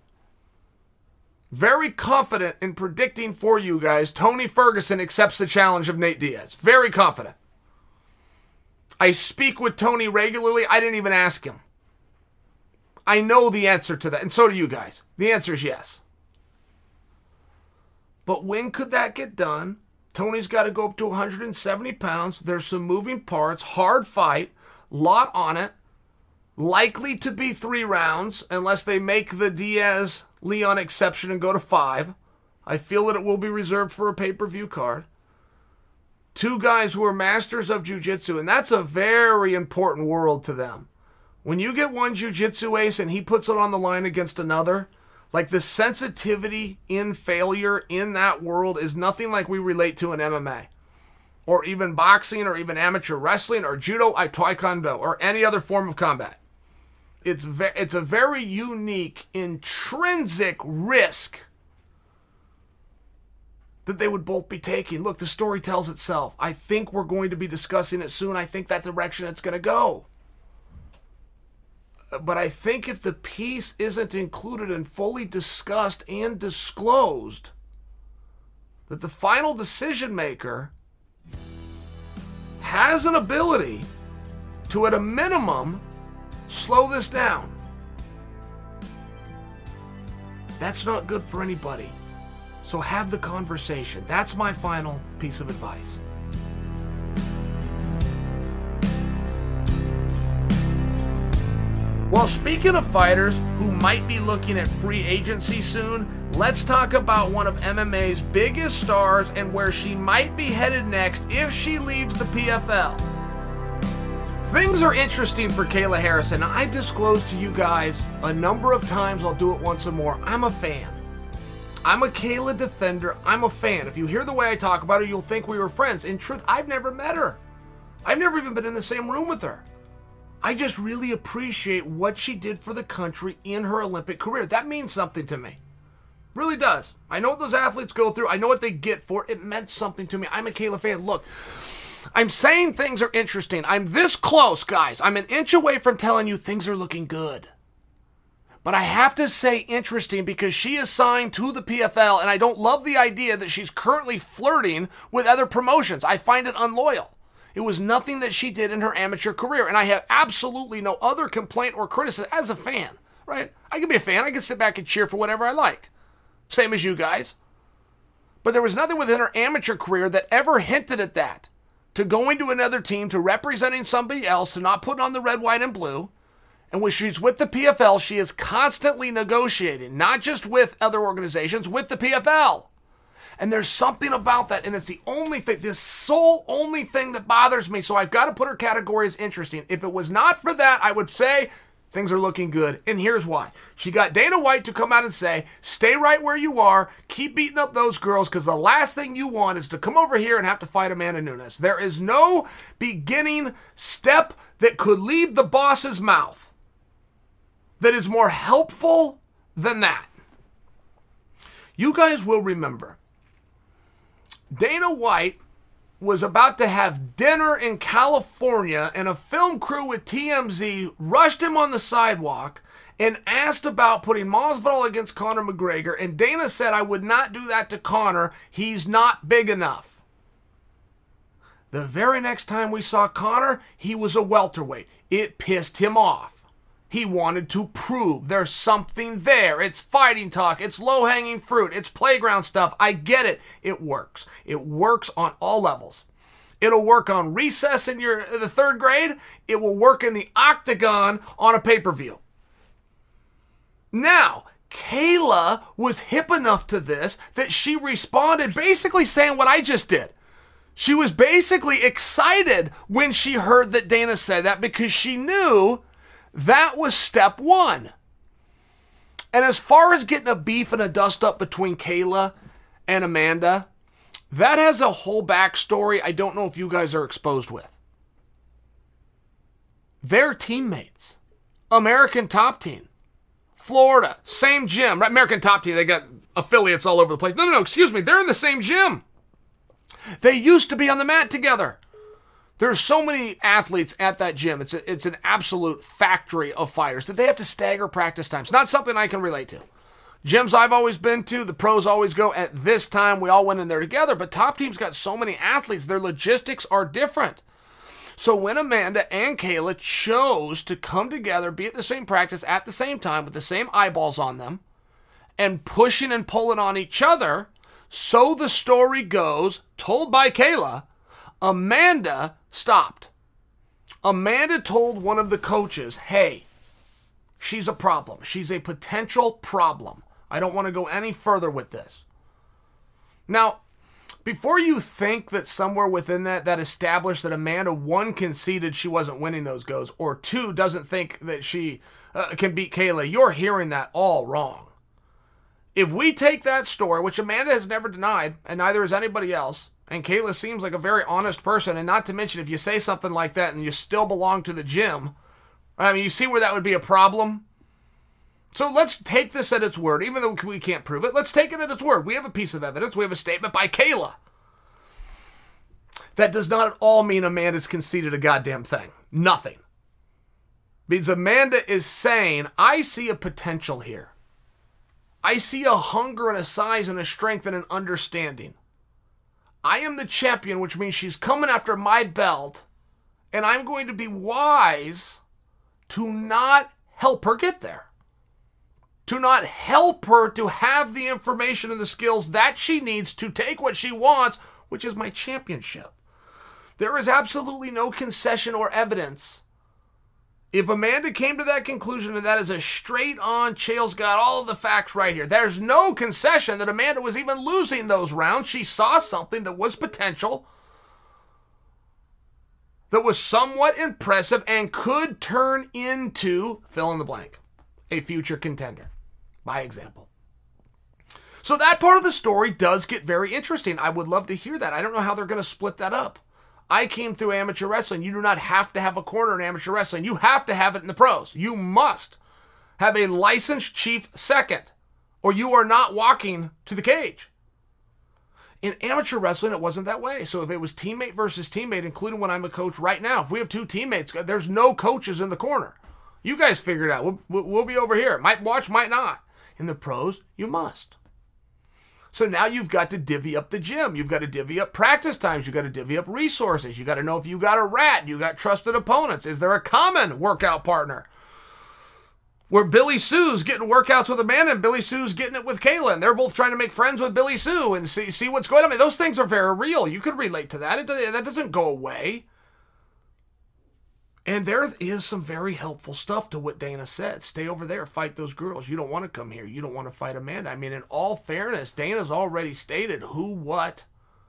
Very confident in predicting for you guys, Tony Ferguson accepts the challenge of Nate Diaz. Very confident. I speak with Tony regularly. I didn't even ask him. I know the answer to that, and so do you guys. The answer is yes. But when could that get done? Tony's got to go up to 170 pounds. There's some moving parts. Hard fight. Lot on it. Likely to be 3 rounds, unless they make the Diaz-Leon exception and go to 5. I feel that it will be reserved for a pay-per-view card. 2 guys who are masters of jiu-jitsu, and that's a very important world to them. When you get one jiu-jitsu ace and he puts it on the line against another, like, the sensitivity in failure in that world is nothing like we relate to in MMA. Or even boxing, or even amateur wrestling, or judo, taekwondo, or any other form of combat. It's a very unique, intrinsic risk that they would both be taking. Look, the story tells itself. I think we're going to be discussing it soon. I think that direction it's going to go. But I think if the piece isn't included and fully discussed and disclosed, that the final decision maker has an ability to, at a minimum, slow this down. That's not good for anybody. So have the conversation. That's my final piece of advice. Well, speaking of fighters who might be looking at free agency soon, let's talk about one of MMA's biggest stars and where she might be headed next if she leaves the PFL. Things are interesting for Kayla Harrison. I've disclosed to you guys a number of times, I'll do it once more, I'm a fan. I'm a Kayla defender. I'm a fan. If you hear the way I talk about her, you'll think we were friends. In truth, I've never met her. I've never even been in the same room with her. I just really appreciate what she did for the country in her Olympic career. That means something to me. Really does. I know what those athletes go through. I know what they get for it. It meant something to me. I'm a Kayla fan. Look, I'm saying things are interesting. I'm this close, guys. I'm an inch away from telling you things are looking good. But I have to say interesting because she is signed to the PFL, and I don't love the idea that she's currently flirting with other promotions. I find it unloyal. It was nothing that she did in her amateur career, and I have absolutely no other complaint or criticism as a fan, right? I can be a fan. I can sit back and cheer for whatever I like. Same as you guys. But there was nothing within her amateur career that ever hinted at that. To going to another team, to representing somebody else, to not putting on the red, white, and blue. And when she's with the PFL, she is constantly negotiating, not just with other organizations, with the PFL. And there's something about that, and it's the only thing, this sole only thing that bothers me, so I've got to put her category as interesting. If it was not for that, I would say things are looking good, and here's why. She got Dana White to come out and say, stay right where you are, keep beating up those girls, because the last thing you want is to come over here and have to fight Amanda Nunes. There is no beginning step that could leave the boss's mouth that is more helpful than that. You guys will remember Dana White was about to have dinner in California, and a film crew with TMZ rushed him on the sidewalk and asked about putting Masvidal against Conor McGregor, and Dana said, "I would not do that to Conor. He's not big enough." The very next time we saw Conor, he was a welterweight. It pissed him off. He wanted to prove there's something there. It's fighting talk. It's low-hanging fruit. It's playground stuff. I get it. It works. It works on all levels. It'll work on recess in the third grade. It will work in the octagon on a pay-per-view. Now, Kayla was hip enough to this that she responded basically saying what I just did. She was basically excited when she heard that Dana said that because she knew that was step one. And as far as getting a beef and a dust-up between Kayla and Amanda, that has a whole backstory I don't know if you guys are exposed with. They're teammates. American Top Team. Florida, same gym. Right? American Top Team, they got affiliates all over the place. No, excuse me. They're in the same gym. They used to be on the mat together. There's so many athletes at that gym. It's an absolute factory of fighters that they have to stagger practice times. Not something I can relate to. Gyms I've always been to, the pros always go at this time. We all went in there together, but Top Team's got so many athletes. Their logistics are different. So when Amanda and Kayla chose to come together, be at the same practice at the same time with the same eyeballs on them and pushing and pulling on each other, so the story goes, told by Kayla, Amanda stopped. Amanda told one of the coaches, "Hey, she's a problem. She's a potential problem. I don't want to go any further with this." Now, before you think that somewhere within that established that Amanda, one, conceded she wasn't winning those goes, or two, doesn't think that she can beat Kayla, you're hearing that all wrong. If we take that story, which Amanda has never denied, and neither has anybody else, and Kayla seems like a very honest person, and not to mention if you say something like that and you still belong to the gym, I mean, you see where that would be a problem? So let's take this at its word, even though we can't prove it. Let's take it at its word. We have a piece of evidence. We have a statement by Kayla. That does not at all mean Amanda's conceded a goddamn thing. Nothing. Because Amanda is saying, I see a potential here. I see a hunger and a size and a strength and an understanding. I am the champion, which means she's coming after my belt, and I'm going to be wise to not help her get there. To not help her to have the information and the skills that she needs to take what she wants, which is my championship. There is absolutely no concession or evidence. If Amanda came to that conclusion, and that is a straight on, Chael's got all of the facts right here. There's no concession that Amanda was even losing those rounds. She saw something that was potential, that was somewhat impressive, and could turn into, fill in the blank, a future contender, by example. So that part of the story does get very interesting. I would love to hear that. I don't know how they're going to split that up. I came through amateur wrestling. You do not have to have a corner in amateur wrestling. You have to have it in the pros. You must have a licensed chief second, or you are not walking to the cage. In amateur wrestling, it wasn't that way. So if it was teammate versus teammate, including when I'm a coach right now, if we have two teammates, there's no coaches in the corner. You guys figure it out. We'll be over here. Might watch, might not. In the pros, you must. So now you've got to divvy up the gym. You've got to divvy up practice times. You've got to divvy up resources. You've got to know if you got a rat. You got trusted opponents. Is there a common workout partner? Where Billy Sue's getting workouts with Amanda and Billy Sue's getting it with Kayla, and they're both trying to make friends with Billy Sue and see what's going on. I mean, those things are very real. You could relate to that. That doesn't go away. And there is some very helpful stuff to what Dana said. Stay over there, fight those girls. You don't want to come here. You don't want to fight Amanda. I mean, in all fairness, Dana's already stated who, what,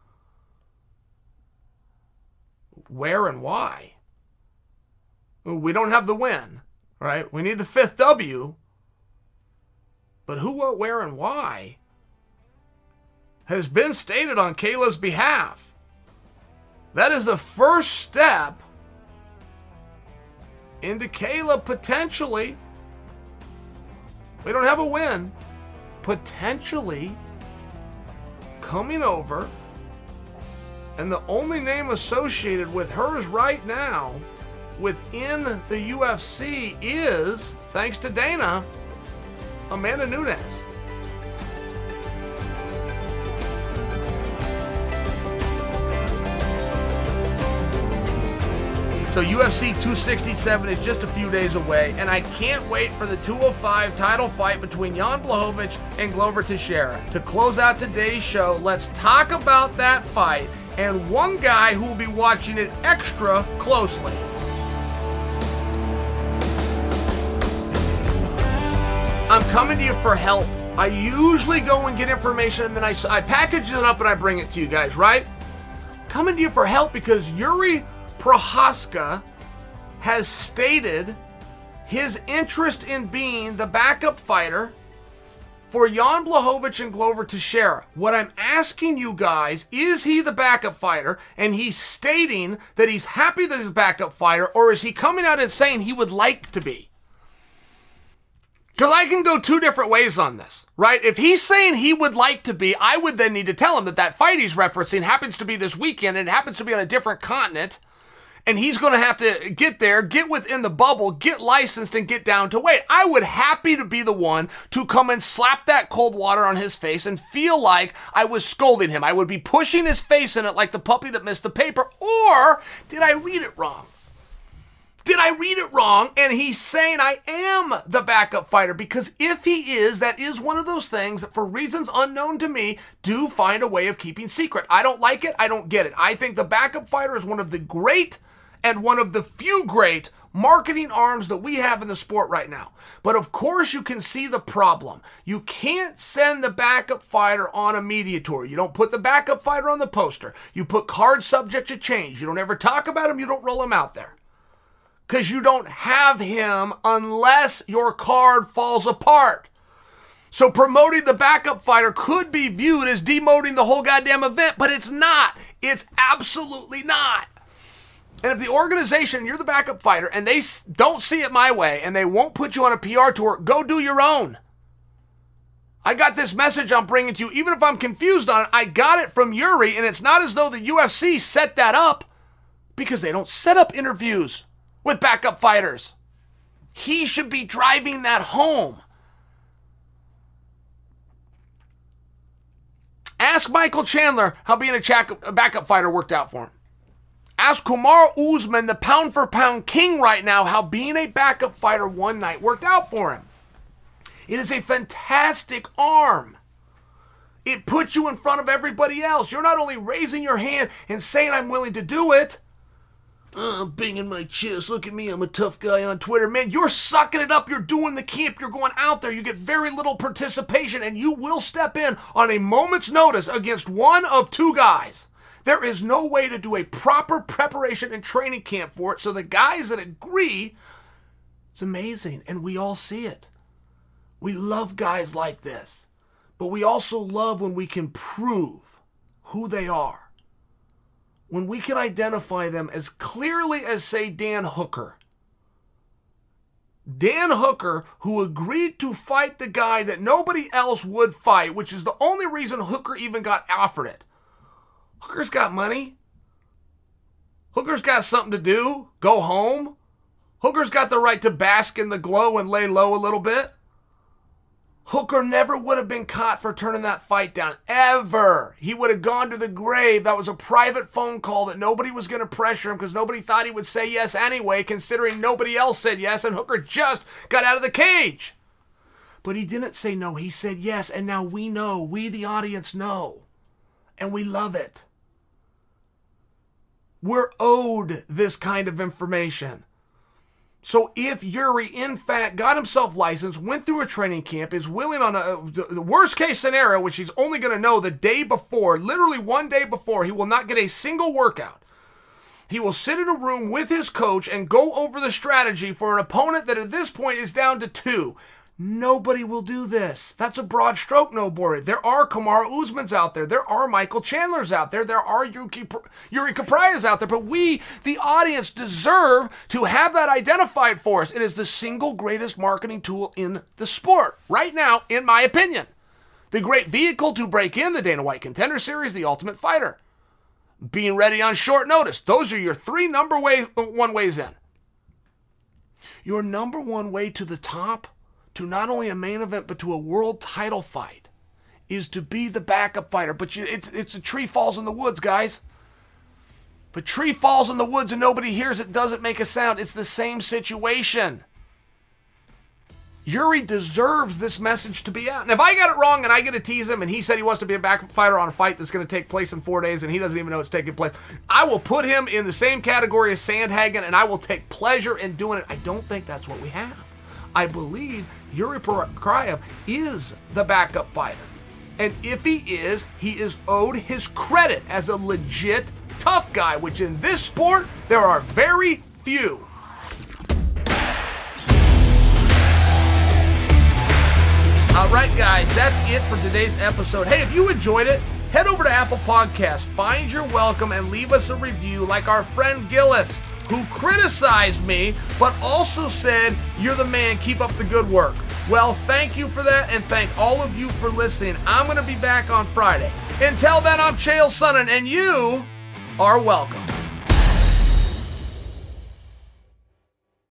where, and why. We don't have the win, right? We need the 5th W. But who, what, where, and why has been stated on Kayla's behalf. That is the first step into Kayla potentially We don't have a win. Potentially coming over, and the only name associated with hers right now within the UFC is, thanks to Dana, Amanda Nunes. So UFC 267 is just a few days away, and I can't wait for the 205 title fight between Jan Blachowicz and Glover Teixeira. To close out today's show, let's talk about that fight and one guy who will be watching it extra closely. I'm coming to you for help. I usually go and get information, and then I package it up and I bring it to you guys, right? Coming to you for help because Yuri Prochazka has stated his interest in being the backup fighter for Jan Blachowicz and Glover Teixeira. What I'm asking you guys, is he the backup fighter and he's stating that he's happy that he's a backup fighter, or is he coming out and saying he would like to be? Because I can go two different ways on this, right? If he's saying he would like to be, I would then need to tell him that that fight he's referencing happens to be this weekend and it happens to be on a different continent. And he's going to have to get there, get within the bubble, get licensed, and get down to weight. I would happy to be the one to come and slap that cold water on his face and feel like I was scolding him. I would be pushing his face in it like the puppy that missed the paper. Or did I read it wrong? Did I read it wrong? And he's saying I am the backup fighter, because if he is, that is one of those things that for reasons unknown to me do find a way of keeping secret. I don't like it. I don't get it. I think the backup fighter is one of the great and one of the few great marketing arms that we have in the sport right now. But of course you can see the problem. You can't send the backup fighter on a media tour. You don't put the backup fighter on the poster. You put cards subject to change. You don't ever talk about him. You don't roll him out there. Because you don't have him unless your card falls apart. So promoting the backup fighter could be viewed as demoting the whole goddamn event, but it's not. It's absolutely not. And if the organization, you're the backup fighter, and they don't see it my way, and they won't put you on a PR tour, go do your own. I got this message I'm bringing to you. Even if I'm confused on it, I got it from Yuri, and it's not as though the UFC set that up, because they don't set up interviews with backup fighters. He should be driving that home. Ask Michael Chandler how being a backup fighter worked out for him. Ask Kamaru Usman, the pound-for-pound king right now, how being a backup fighter one night worked out for him. It is a fantastic arm. It puts you in front of everybody else. You're not only raising your hand and saying, I'm willing to do it. I'm banging my chest. Look at me. I'm a tough guy on Twitter. Man, you're sucking it up. You're doing the camp. You're going out there. You get very little participation, and you will step in on a moment's notice against one of two guys. There is no way to do a proper preparation and training camp for it. So the guys that agree, it's amazing. And we all see it. We love guys like this. But we also love when we can prove who they are. When we can identify them as clearly as, say, Dan Hooker. Dan Hooker, who agreed to fight the guy that nobody else would fight, which is the only reason Hooker even got offered it. Hooker's got money. Hooker's got something to do. Go home. Hooker's got the right to bask in the glow and lay low a little bit. Hooker never would have been caught for turning that fight down. Ever. He would have gone to the grave. That was a private phone call that nobody was going to pressure him because nobody thought he would say yes anyway, considering nobody else said yes, and Hooker just got out of the cage. But he didn't say no. He said yes, and now we know. We, the audience, know. And we love it. We're owed this kind of information. So if Yuri, in fact, got himself licensed, went through a training camp, is willing on the worst case scenario, which he's only going to know the day before, literally one day before, he will not get a single workout. He will sit in a room with his coach and go over the strategy for an opponent that at this point is down to two. Nobody will do this. That's a broad stroke, no, Bori. There are Kamaru Usmans out there. There are Michael Chandlers out there. There are Yuri Caprias out there. But we, the audience, deserve to have that identified for us. It is the single greatest marketing tool in the sport right now, in my opinion. The great vehicle to break in, the Dana White Contender Series, the Ultimate Fighter. Being ready on short notice. Those are your three number one ways in. Your number one way to the top, to not only a main event, but to a world title fight, is to be the backup fighter. But it's a tree falls in the woods, guys. If a tree falls in the woods and nobody hears it, doesn't make a sound. It's the same situation. Yuri deserves this message to be out. And if I got it wrong and I get to tease him and he said he wants to be a backup fighter on a fight that's going to take place in 4 days and he doesn't even know it's taking place, I will put him in the same category as Sandhagen and I will take pleasure in doing it. I don't think that's what we have. I believe Yuri Prochaska is the backup fighter. And if he is owed his credit as a legit tough guy, which in this sport, there are very few. All right, guys, that's it for today's episode. Hey, if you enjoyed it, head over to Apple Podcasts, find your welcome, and leave us a review like our friend Gillis, who criticized me, but also said, you're the man, keep up the good work. Well, thank you for that, and thank all of you for listening. I'm going to be back on Friday. Until then, I'm Chael Sonnen, and you are welcome.